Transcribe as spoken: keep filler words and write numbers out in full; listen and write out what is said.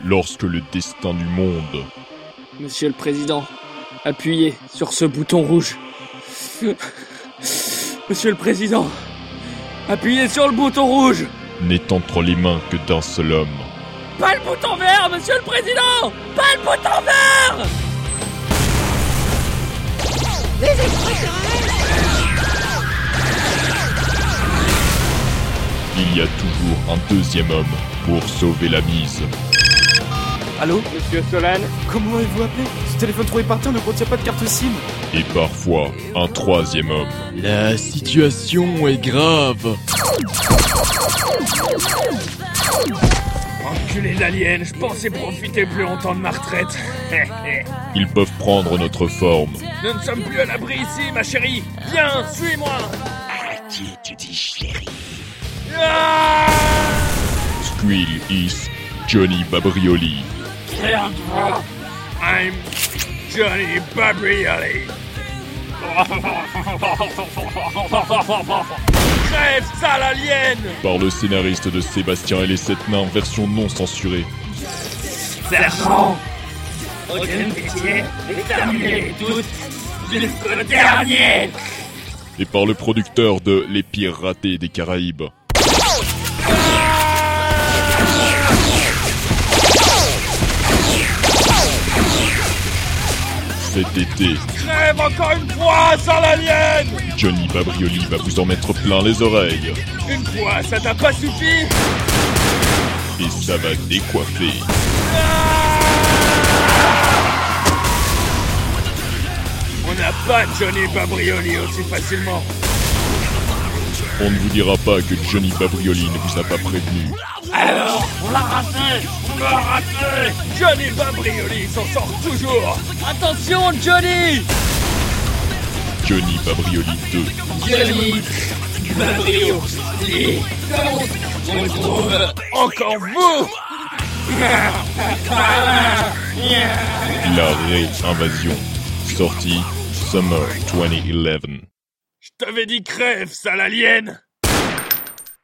lorsque le destin du monde... Monsieur le Président, appuyez sur ce bouton rouge. Monsieur le Président, appuyez sur le bouton rouge. n'est entre les mains que d'un seul homme. Pas le bouton vert, Monsieur le Président! Pas le bouton vert! Les extraterrestres! Il y a toujours un deuxième homme pour sauver la mise. Allô? Monsieur Solane? Comment avez-vous appelé? Ce téléphone trouvé par terre ne contient pas de carte SIM. Et parfois, un troisième homme. La situation est grave. Enculé d'alien, je pensais profiter plus longtemps de ma retraite. Ils peuvent prendre notre forme. Nous ne sommes plus à l'abri ici, ma chérie. Viens, suis-moi. À qui tu dis chérie? Ah! Squill is Johnny Babrioli. I'm Johnny Babrioli. Crève, sale alien! Par le scénariste de Sébastien et les Sept Nains, version non censurée. Sergent! Aucune pitié, exterminez toutes jusqu'au dernier! Et par le producteur de Les Pires Ratés des Caraïbes. Cet été, Crève encore une fois, sale alien! Johnny Babrioli va vous en mettre plein les oreilles. Une fois, ça t'a pas suffi? Et ça va décoiffer. On n'a pas Johnny Babrioli aussi facilement. On ne vous dira pas que Johnny Babrioli ne vous a pas prévenu. Alors, on l'a raté! On l'a raté! Johnny Babrioli s'en sort toujours! Attention, Johnny! Johnny Babrioli deux. Johnny Babrioli! On retrouve encore vous! La Ré-Invasion. Sortie Summer vingt onze. Je t'avais dit crève, sale alien!